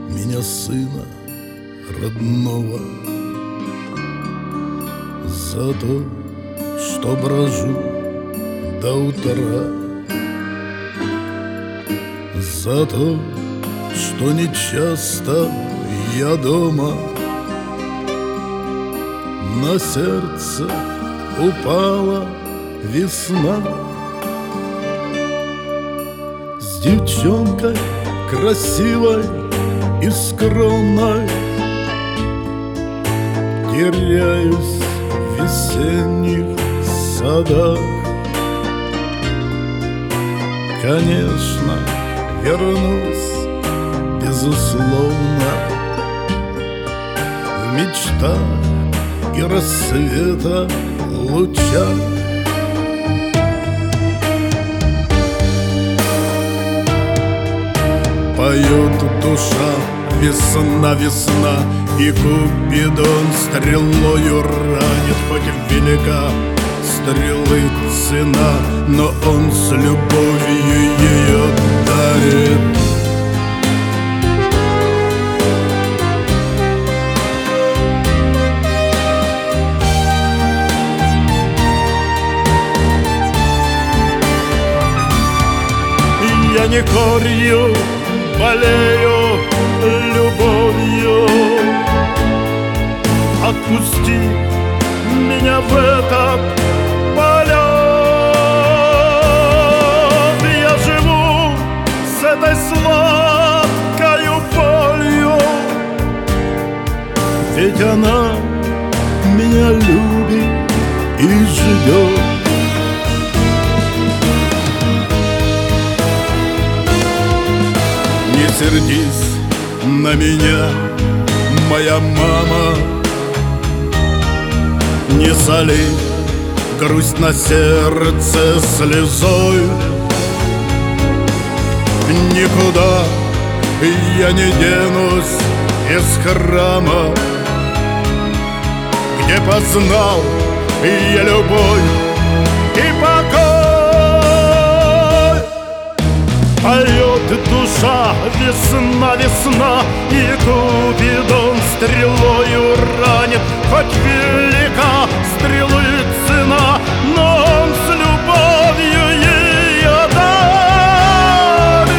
меня сына родного за то, что брожу до утра, за то, что нечасто я дома. На сердце упала весна. С девчонкой красивой и скромной теряюсь в весенних садах. Конечно, вернусь, безусловно, в мечтах и рассвета лучах. Поет душа, весна, весна, и Купидон стрелою ранит. Хоть велика стрелы цена, но он с любовью ее дарит. Я не корью, болею любовью. Отпусти меня в этот полет. Я живу с этой сладкою болью, ведь она меня любит и ждет. Не сердись на меня, моя мама, не соли грусть на сердце слезой. Никуда я не денусь из храма, где познал я любовь и покой. Поет душа, весна, весна, и Купидон стрелою ранит. Хоть велика стрелы цена, но он с любовью ее дарит.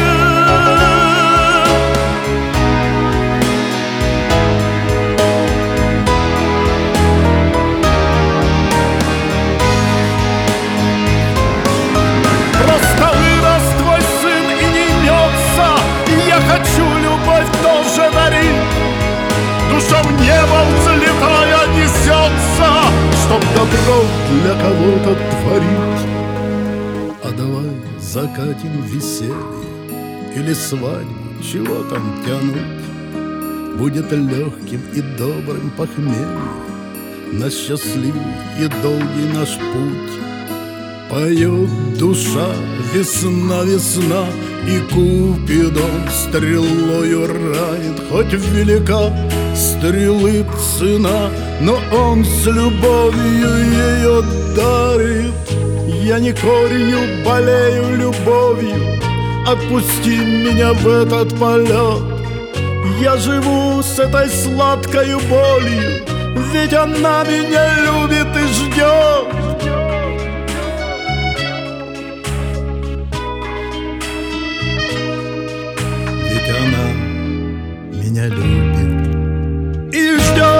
Просто вырос твой сын и не мется, я хочу любовь тоже дарить. Душа в небо взлетая несется, чтоб добро для кого-то творить. А давай закатим веселье или свадьбу, чего там тянуть. Будет легким и добрым похмелье на счастливый и долгий наш путь. Поет душа, весна, весна, и Купидон стрелою ранит. Хоть велика стрелы цена, но он с любовью ее дарит. Я не корью, болею любовью, отпусти меня в этот полет. Я живу с этой сладкою болью, ведь она меня любит и ждет. Ведь она меня любит и ждет.